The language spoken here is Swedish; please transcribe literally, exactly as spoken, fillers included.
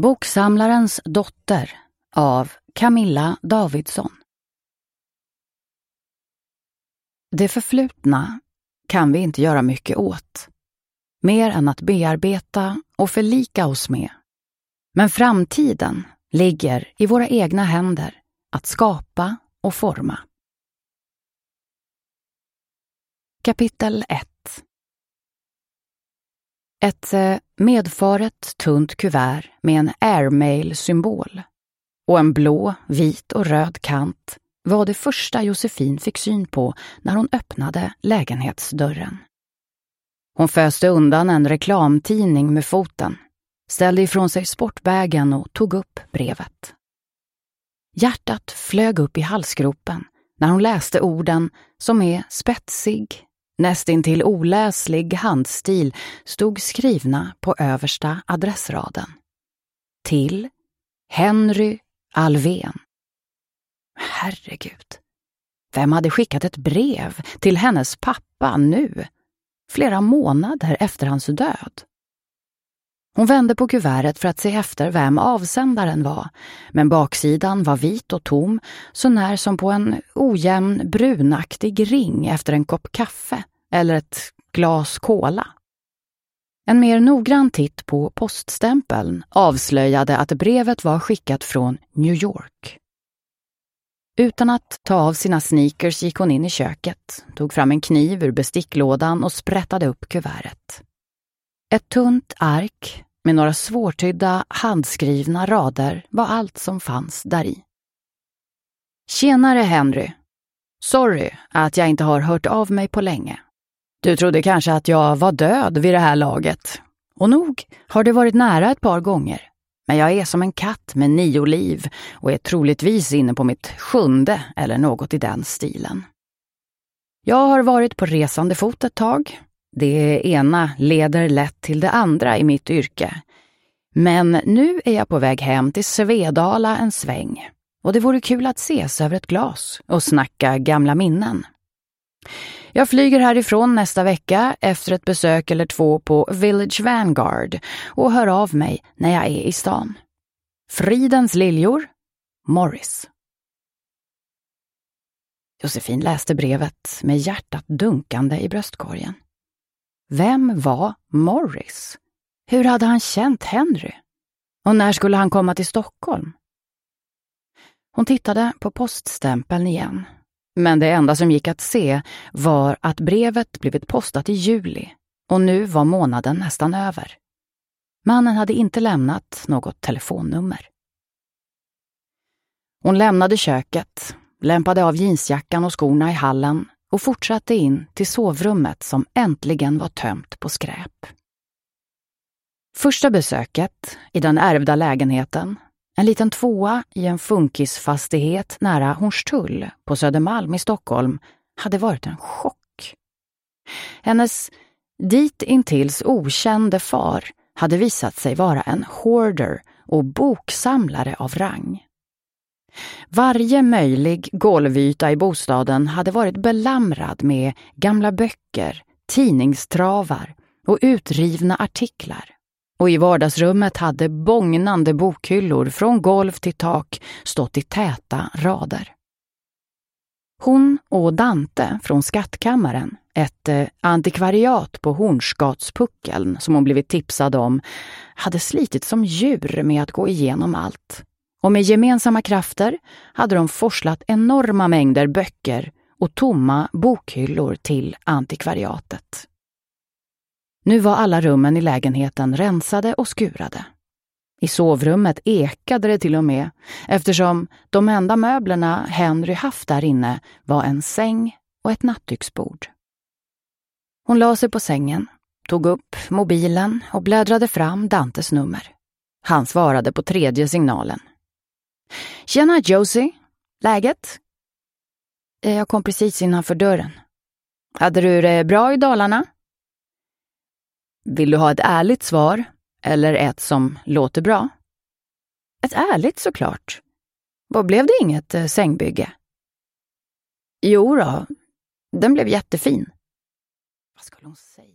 Boksamlarens dotter av Camilla Davidsson. Det förflutna kan vi inte göra mycket åt, mer än att bearbeta och förlika oss med. Men framtiden ligger i våra egna händer att skapa och forma. Kapitel ett. Ett medfaret tunt kuvert med en airmail-symbol och en blå, vit och röd kant var det första Josefin fick syn på när hon öppnade lägenhetsdörren. Hon föste undan en reklamtidning med foten, ställde ifrån sig sportbägen och tog upp brevet. Hjärtat flög upp i halsgropen när hon läste orden som med spetsig, nästintill oläslig handstil stod skrivna på översta adressraden. Till Henry Alvén. Herregud, vem hade skickat ett brev till hennes pappa nu, flera månader efter hans död? Hon vände på kuvertet för att se efter vem avsändaren var, men baksidan var vit och tom, så när som på en ojämn brunaktig ring efter en kopp kaffe eller ett glas cola. En mer noggrann titt på poststämpeln avslöjade att brevet var skickat från New York. Utan att ta av sina sneakers gick hon in i köket, tog fram en kniv ur besticklådan och sprättade upp kuvertet. Ett tunt ark med några svårtydda handskrivna rader var allt som fanns där i. Tjenare Henry. Sorry att jag inte har hört av mig på länge. Du trodde kanske att jag var död vid det här laget. Och nog har det varit nära ett par gånger. Men jag är som en katt med nio liv och är troligtvis inne på mitt sjunde eller något i den stilen. Jag har varit på resande fot ett tag. Det ena leder lätt till det andra i mitt yrke. Men nu är jag på väg hem till Svedala en sväng. Och det vore kul att ses över ett glas och snacka gamla minnen. Jag flyger härifrån nästa vecka efter ett besök eller två på Village Vanguard och hör av mig när jag är i stan. Fridens liljor, Morris. Josefin läste brevet med hjärtat dunkande i bröstkorgen. Vem var Morris? Hur hade han känt Henry? Och när skulle han komma till Stockholm? Hon tittade på poststämpeln igen. Men det enda som gick att se var att brevet blivit postat i juli och nu var månaden nästan över. Mannen hade inte lämnat något telefonnummer. Hon lämnade köket, lämpade av jeansjackan och skorna i hallen och fortsatte in till sovrummet som äntligen var tömt på skräp. Första besöket i den ärvda lägenheten, en liten tvåa i en funkisfastighet nära Hornstull på Södermalm i Stockholm, hade varit en chock. Hennes dit intils okände far hade visat sig vara en hoarder och boksamlare av rang. Varje möjlig golvyta i bostaden hade varit belamrad med gamla böcker, tidningstravar och utrivna artiklar. Och i vardagsrummet hade bågnande bokhyllor från golv till tak stått i täta rader. Hon och Dante från skattkammaren, ett eh, antikvariat på Hornsgatspuckeln som hon blivit tipsad om, hade slitit som djur med att gå igenom allt. Och med gemensamma krafter hade de forslat enorma mängder böcker och tomma bokhyllor till antikvariatet. Nu var alla rummen i lägenheten rensade och skurade. I sovrummet ekade det till och med, eftersom de enda möblerna Henry haft där inne var en säng och ett nattduksbord. Hon la sig på sängen, tog upp mobilen och bläddrade fram Dantes nummer. Han svarade på tredje signalen. Tjena Josie, läget? Jag kom precis innanför dörren. Hade du det bra i Dalarna? Vill du ha ett ärligt svar eller ett som låter bra? Ett ärligt såklart. Vad blev det inget eh, sängbygge? Jo då, den blev jättefin. Vad skulle hon säga?